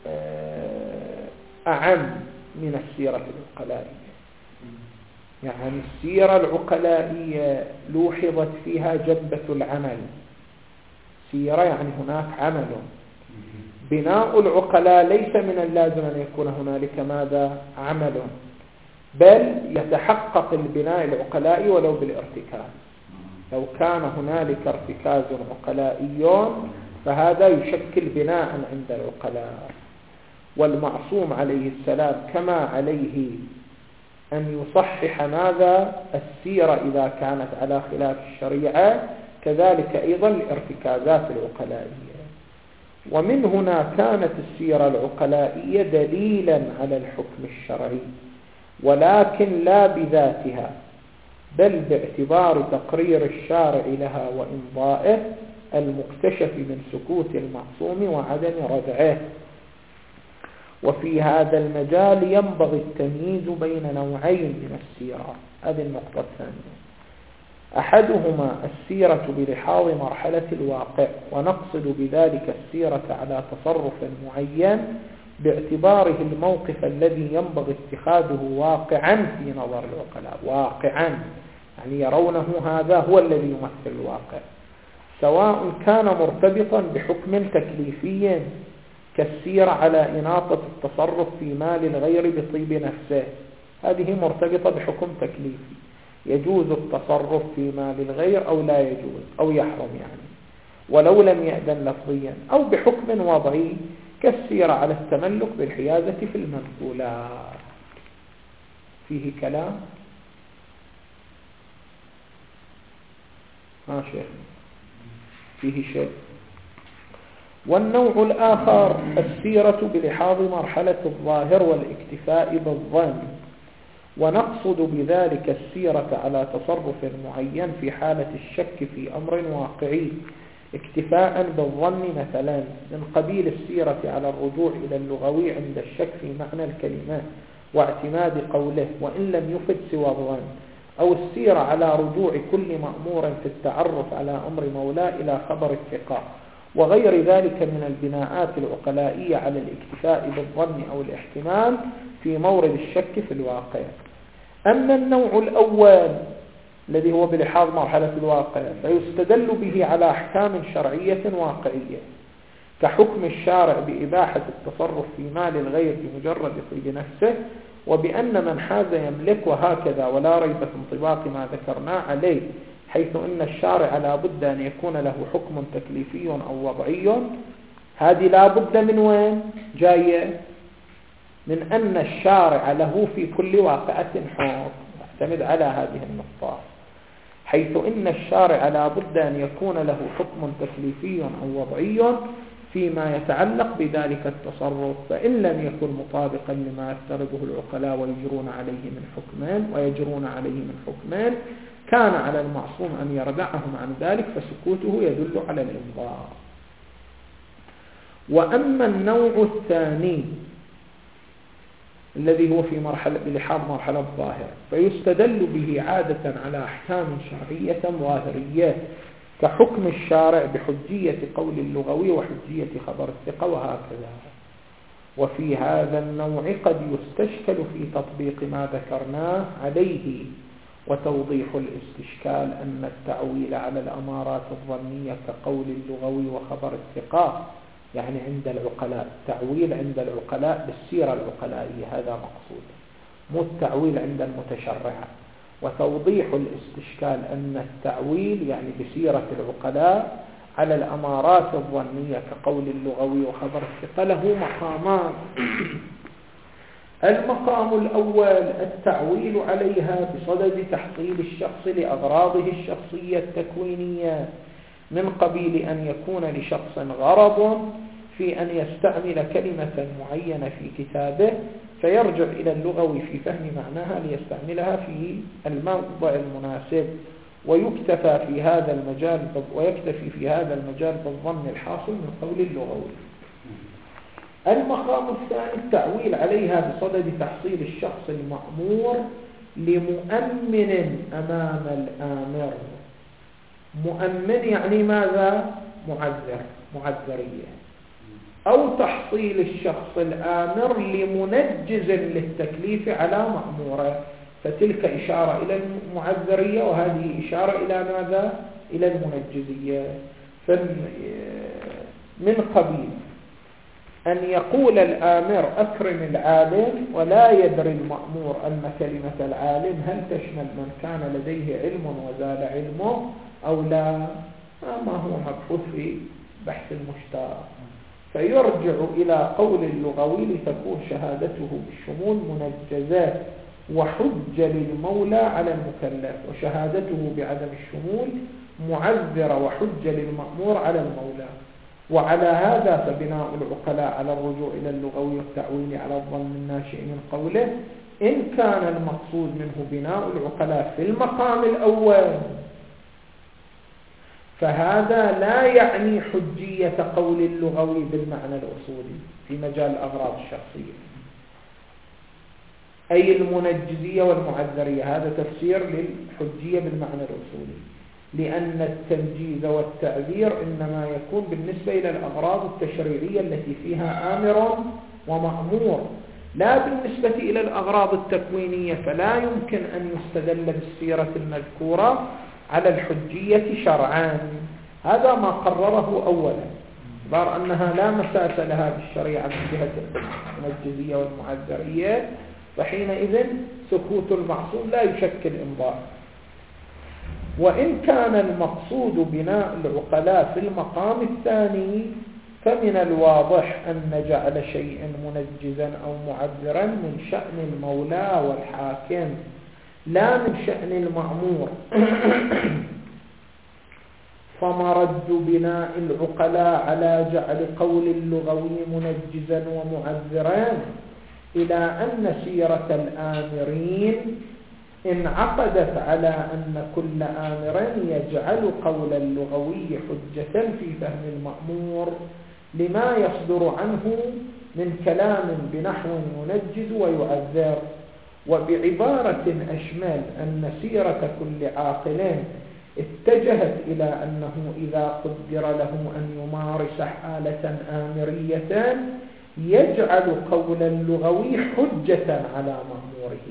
أعم من السيرة العقلائية. يعني السيرة العقلائية لوحظت فيها جدة العمل، سيرة يعني هناك عمل. بناء العقلاء ليس من اللازم أن يكون هنالك ماذا؟ عمل، بل يتحقق البناء العقلائي ولو بالارتكاز. لو كان هنالك ارتكاز عقلائي فهذا يشكل بناء عند العقلاء. والمعصوم عليه السلام كما عليه أن يصحح ماذا؟ السيرة إذا كانت على خلاف الشريعة، كذلك أيضا الارتكازات العقلائية. ومن هنا كانت السيرة العقلائية دليلا على الحكم الشرعي، ولكن لا بذاتها، بل باعتبار تقرير الشارع لها وإمضائه المكتشف من سكوت المعصوم وعدم ردعه. وفي هذا المجال ينبغي التمييز بين نوعين من السيرة. هذه النقطة الثانية: أحدهما السيرة بلحاظ مرحلة الواقع، ونقصد بذلك السيرة على تصرف معين باعتباره الموقف الذي ينبغي اتخاذه واقعا في نظر العقلاء. واقعا يعني يرونه هذا هو الذي يمثل الواقع، سواء كان مرتبطا بحكم تكليفي كالسيرة على إناطة التصرف في مال الغير بطيب نفسه، هذه مرتبطة بحكم تكليفي، يجوز التصرف في مال الغير أو لا يجوز أو يحرم يعني ولو لم يأذن لفظيا، أو بحكم وضعي كالسيرة على التملك بالحيازة في المنقولات. فيه كلام؟ شيخ فيه شيء. والنوع الآخر السيرة بلحاظ مرحلة الظاهر والاكتفاء بالظن، ونقصد بذلك السيرة على تصرف معين في حالة الشك في أمر واقعي اكتفاء بالظن، مثلا من قبيل السيرة على الرجوع إلى اللغوي عند الشك في معنى الكلمات واعتماد قوله وإن لم يفد سوى الظن، أو السيرة على رجوع كل مأمور في التعرف على أمر مولاه إلى خبر الثقة، وغير ذلك من البناءات العقلائية على الاكتفاء بالظن أو الاحتمال في مورد الشك في الواقع. أما النوع الأول الذي هو بلحاظ مرحلة الواقع فيستدل به على أحكام شرعية واقعية، كحكم الشارع بإباحة التصرف في مال الغير بمجرد طيب نفسه، وبأن من حاز يملك وهكذا، ولا ريب في انطباق ما ذكرنا عليه حيث إن الشارع لا بد أن يكون له حكم تكليفي أو وضعي، هذه لا بد من وين جاية؟ من أن الشارع له في كل واقعة حكم، اعتمد على هذه النقطة. حيث إن الشارع لا بد أن يكون له حكم تكليفي أو وضعي فيما يتعلق بذلك التصرف، فإن لم يكن مطابقا لما يفترضه العقلاء ويجرون عليه من حكمين كان على المعصوم أن يردعهم عن ذلك، فسكوته يدل على الإنظار. وأما النوع الثاني الذي هو في بلحاظ مرحلة الظاهر، فيستدل به عادة على أحكام شرعية ظاهرية كحكم الشارع بحجية قول اللغوي وحجية خبر الثقة وهكذا. وفي هذا النوع قد يستشكل في تطبيق ما ذكرناه عليه، وتوضيح الاستشكال أن التعويل على الأمارات الظنية كقول اللغوي وخبر الثقة، يعني عند العقلاء، التعويل عند العقلاء بالسيرة العقلائية، هذا مقصود، مو التعويل عند المتشرعة. وتوضيح الاستشكال أن التعويل يعني بسيرة العقلاء على الأمارات الظنية كقول اللغوي وخبر الثقة له مقامان. المقام الأول التعويل عليها بصدد تحصيل الشخص لأغراضه الشخصية التكوينية، من قبيل أن يكون لشخص غرض في أن يستعمل كلمة معينة في كتابه، فيرجع إلى اللغوي في فهم معناها ليستعملها في الموضع المناسب، ويكتفي في هذا المجال بالظن الحاصل من قول اللغوي. المقام الثاني التعويل عليها بصدد تحصيل الشخص المأمور لمؤمن أمام الآمر. مؤمن يعني ماذا؟ معذرية. أو تحصيل الشخص الآمر لمنجز للتكليف على مأموره، فتلك إشارة إلى المعذرية وهذه إشارة إلى ماذا؟ إلى المنجزية. من قبيل أن يقول الآمر أكرم العالم، ولا يدري المأمور أن كلمة العالم هل تشمل من كان لديه علم وزال علمه أو لا، ما هو مبحوث في بحث المشترك، فيرجع إلى قول اللغوي لتكون شهادته بالشمول منجزة وحجة للمولى على المكلف، وشهادته بعدم الشمول معذرة وحجة للمأمور على المولى. وعلى هذا فبناء العقلاء على الرجوع إلى اللغوي والتعويل على الظن الناشئ من قوله، إن كان المقصود منه بناء العقلاء في المقام الأول، فهذا لا يعني حجية قول اللغوي بالمعنى الأصولي في مجال الأغراض الشخصية، أي المنجزية والمعذرية، هذا تفسير للحجية بالمعنى الأصولي، لأن التنجيز والتعذير إنما يكون بالنسبة إلى الأغراض التشريعية التي فيها آمر ومأمور، لا بالنسبة إلى الأغراض التكوينية، فلا يمكن أن يستدل بالسيرة المذكورة على الحجية شرعان. هذا ما قرره أولا، باعتبار أنها لا مساس لها بالشريعة من جهة المنجزية والمعذرية، فحينئذ سكوت المعصوم لا يشكل إنظار. وإن كان المقصود بناء العقلاء في المقام الثاني، فمن الواضح أن جعل شيء منجزا أو معذرا من شأن المولى والحاكم لا من شأن المأمور. فمرد بناء العقلاء على جعل قول اللغوي منجزا ومعذرا إلى أن سيرة الآمرين انعقدت على أن كل آمر يجعل قول اللغوي حجة في فهم المأمور لما يصدر عنه من كلام بنحو ينجز ويعذر. وبعبارة أشمل أن سيرة كل عاقل اتجهت إلى أنه إذا قدر له أن يمارس حالة آمرية يجعل قول اللغوي حجة على مأموره.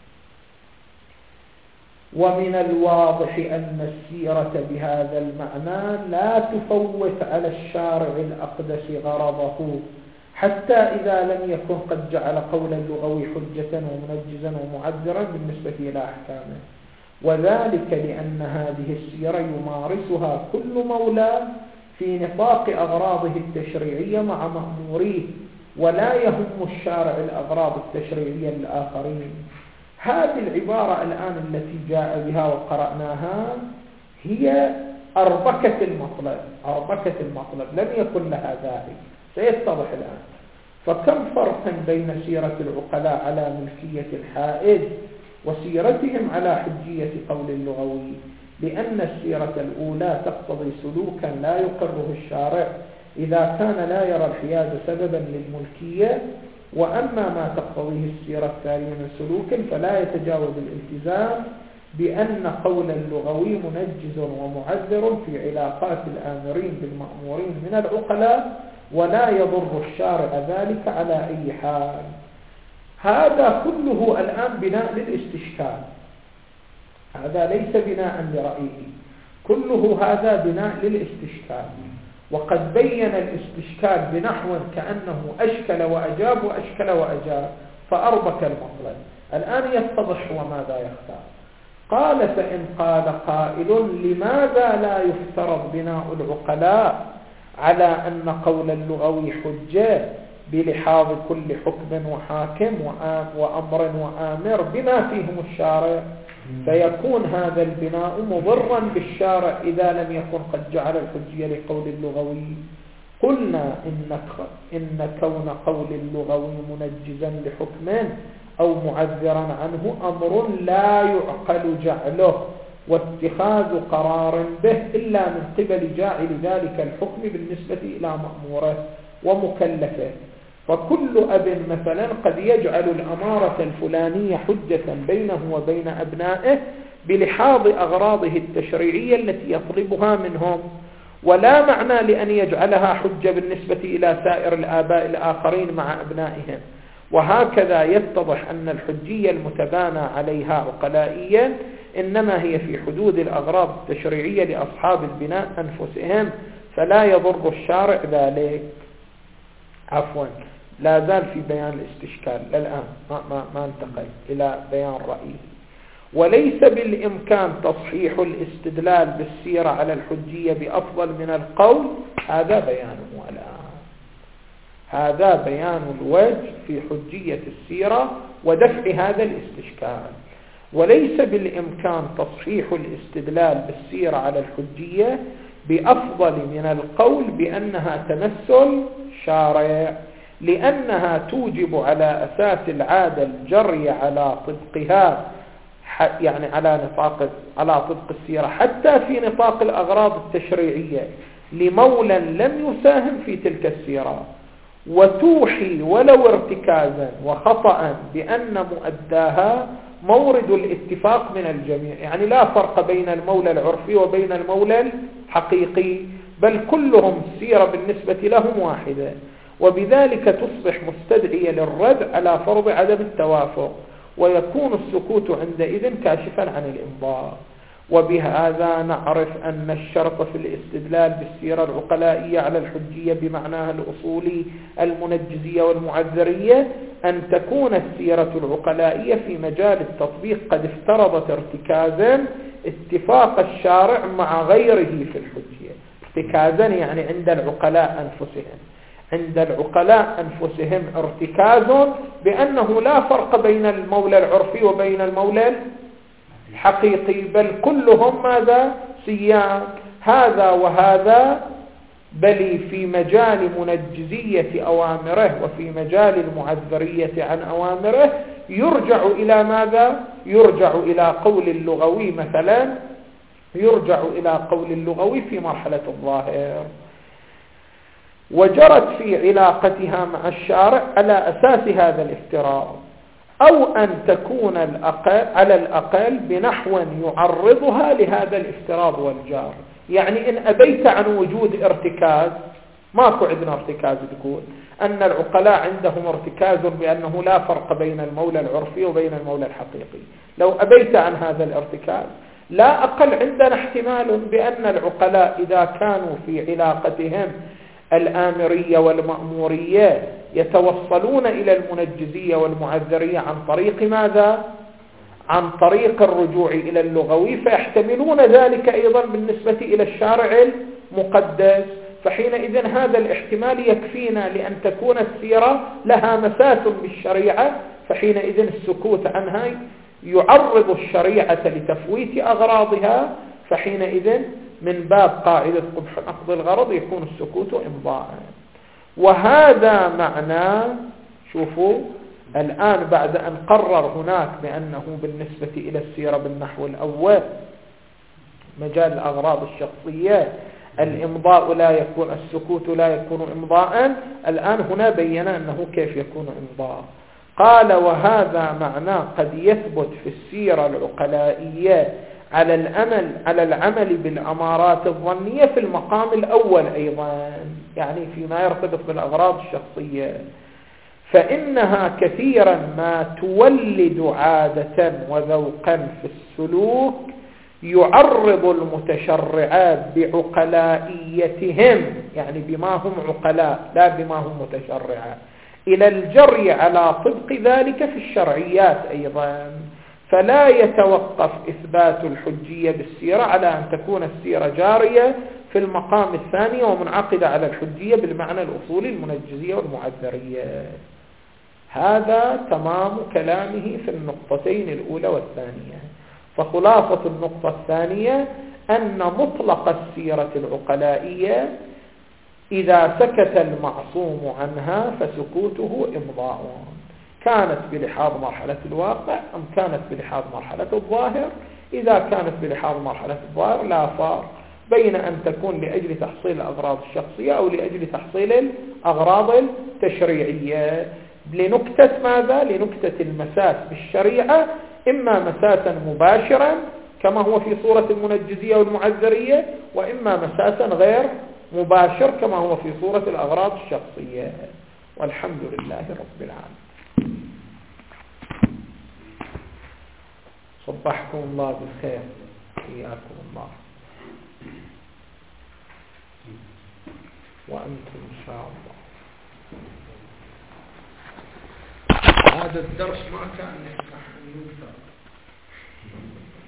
ومن الواضح أن السيرة بهذا المعنى لا تفوت على الشارع الأقدس غرضه، حتى إذا لم يكن قد جعل قول اللغوي حجة ومنجزا ومعذرا بالنسبة إلى أحكامه. وذلك لأن هذه السيرة يمارسها كل مولى في نطاق أغراضه التشريعية مع مأموريه، ولا يهم الشارع الأغراض التشريعية للآخرين. هذه العبارة الآن التي جاء بها وقرأناها هي أربكة المطلب، لم يكن لها داعي، سيتضح الآن. فكم فرق بين سيرة العقلاء على ملكية الحائز وسيرتهم على حجية قول اللغوي؟ لأن السيرة الأولى تقتضي سلوكا لا يقره الشارع إذا كان لا يرى الحياز سببا للملكية، وأما ما تقتضيه السيرة الثانية من سلوك فلا يتجاوز الالتزام بأن قول اللغوي منجز ومعذر في علاقات الآمرين بالمأمورين من العقلاء، ولا يضر الشارع ذلك على أي حال. هذا كله الآن بناء للاستشكال، هذا ليس بناء لرأيه، كله هذا بناء للاستشكال. وقد بين الاستشكال بنحو كأنه أشكل وأجاب وأشكل وأجاب فأربك المطلب. الآن يتضح وماذا يختار. قال: فإن قال قائل: لماذا لا يفترض بناء العقلاء على أن قول اللغوي حجة بلحاظ كل حكم وحاكم وأمر وآمر بما فيهم الشارع، فيكون هذا البناء مضرا بالشارع إذا لم يكن قد جعل الحجية لقول اللغوي؟ قلنا إن كون قول اللغوي منجزا لحكم أو معذرا عنه أمر لا يعقل جعله واتخاذ قرار به إلا من قبل جاعل ذلك الحكم بالنسبة إلى مأموره ومكلفه. فكل أب مثلا قد يجعل الأمارة الفلانية حجة بينه وبين أبنائه بلحاظ أغراضه التشريعية التي يطلبها منهم، ولا معنى لأن يجعلها حجة بالنسبة إلى سائر الآباء الآخرين مع أبنائهم. وهكذا يتضح أن الحجية المتبانى عليها عقلائيا إنما هي في حدود الأغراض التشريعية لأصحاب البناء أنفسهم، فلا يضر الشارع ذلك. عفوا، لا زال في بيان الاستشكال الآن، ما انتقل إلى بيان رأيه. وليس بالإمكان تصحيح الاستدلال بالسيرة على الحجية بأفضل من القول، هذا بيانه الآن، هذا بيان الوجه في حجية السيرة ودفع هذا الاستشكال. وليس بالإمكان تصحيح الاستدلال بالسيرة على الحجية بأفضل من القول بأنها تمثل شارع، لأنها توجب على أساس العادة الجري على طبقها، يعني على طبق السيرة حتى في نطاق الأغراض التشريعية لمولى لم يساهم في تلك السيرة، وتوحي ولو ارتكازا وخطأ بأن مؤداها مورد الاتفاق من الجميع، يعني لا فرق بين المولى العرفي وبين المولى الحقيقي، بل كلهم السيرة بالنسبة لهم واحدة، وبذلك تصبح مستدعية للرد على فرض عدم التوافق، ويكون السكوت عندئذ كاشفا عن الإنظار. وبهذا نعرف أن الشرط في الاستدلال بالسيرة العقلائية على الحجية بمعناها الأصولي المنجزية والمعذرية أن تكون السيرة العقلائية في مجال التطبيق قد افترضت ارتكازا اتفاق الشارع مع غيره في الحجية. ارتكازا يعني عند العقلاء أنفسهم ارتكاز بأنه لا فرق بين المولى العرفي وبين المولى الحقيقي، بل كلهم ماذا؟ سيان، هذا وهذا، بل في مجال منجزية أوامره وفي مجال المعذرية عن أوامره يرجع إلى ماذا؟ يرجع إلى قول اللغوي مثلا، يرجع إلى قول اللغوي في مرحلة الظاهر، وجرت في علاقتها مع الشارع على أساس هذا الافتراض، أو أن تكون على الأقل بنحو يعرضها لهذا الافتراض والجار. يعني إن أبيت عن وجود ارتكاز، ماكو عندنا ارتكاز، تقول أن العقلاء عندهم ارتكاز بأنه لا فرق بين المولى العرفي وبين المولى الحقيقي، لو أبيت عن هذا الارتكاز لا أقل عندنا احتمال بأن العقلاء إذا كانوا في علاقتهم الآمرية والمأمورية يتوصلون إلى المنجزية والمعذرية عن طريق ماذا؟ عن طريق الرجوع إلى اللغوي، فيحتملون ذلك أيضا بالنسبة إلى الشارع المقدس. فحينئذ هذا الاحتمال يكفينا لأن تكون السيرة لها مساس بالشريعة، فحينئذ السكوت عنها يعرض الشريعة لتفويت أغراضها، فحينئذ من باب قاعدة قبح نقض الغرض يكون السكوت إمضاء. وهذا معنى، شوفوا الآن بعد أن قرر هناك بأنه بالنسبة إلى السيرة بالنحو الأول مجال الأغراض الشخصية الإمضاء لا يكون، السكوت لا يكون إمضاء، الآن هنا بين أنه كيف يكون إمضاء. قال وهذا معنى قد يثبت في السيرة العقلائية على العمل بالأمارات الظنية في المقام الأول أيضا، يعني فيما يرتبط بالأغراض الشخصية، فإنها كثيرا ما تولد عادة وذوقا في السلوك يعرض المتشرعات بعقلائيتهم، يعني بما هم عقلاء لا بما هم متشرعات، إلى الجري على طبق ذلك في الشرعيات أيضا. فلا يتوقف إثبات الحجية بالسيرة على أن تكون السيرة جارية في المقام الثاني ومنعقدة على الحجية بالمعنى الأصولي المنجزية والمعذرية. هذا تمام كلامه في النقطتين الأولى والثانية. فخلاصة النقطة الثانية أن مطلق السيرة العقلائية إذا سكت المعصوم عنها فسكوته إمضاء، كانت بلحاظ مرحلة الواقع أم كانت بلحاظ مرحلة الظاهر. إذا كانت بلحاظ مرحلة الظاهر لا فرق بين أن تكون لأجل تحصيل الأغراض الشخصية أو لأجل تحصيل الأغراض التشريعية. لنكتة ماذا؟ لنكتة المساس بالشريعة، إما مساسا مباشرا كما هو في صورة المنجزية والمعذرية، وإما مساسا غير مباشر كما هو في صورة الأغراض الشخصية. والحمد لله رب العالمين. صبحكم الله بالخير، حياكم الله، وأنتم إن شاء الله. هذا الدرس ما كان يفتح.